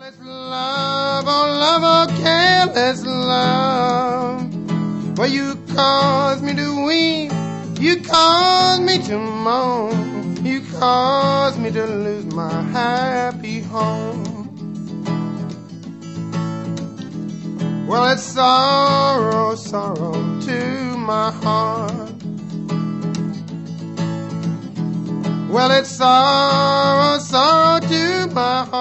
Careless love, oh love, oh careless love. Well, you caused me to weep, you caused me to moan, you caused me to lose my happy home. Well, it's sorrow, sorrow to my heart. Well, it's sorrow, sorrow to my heart.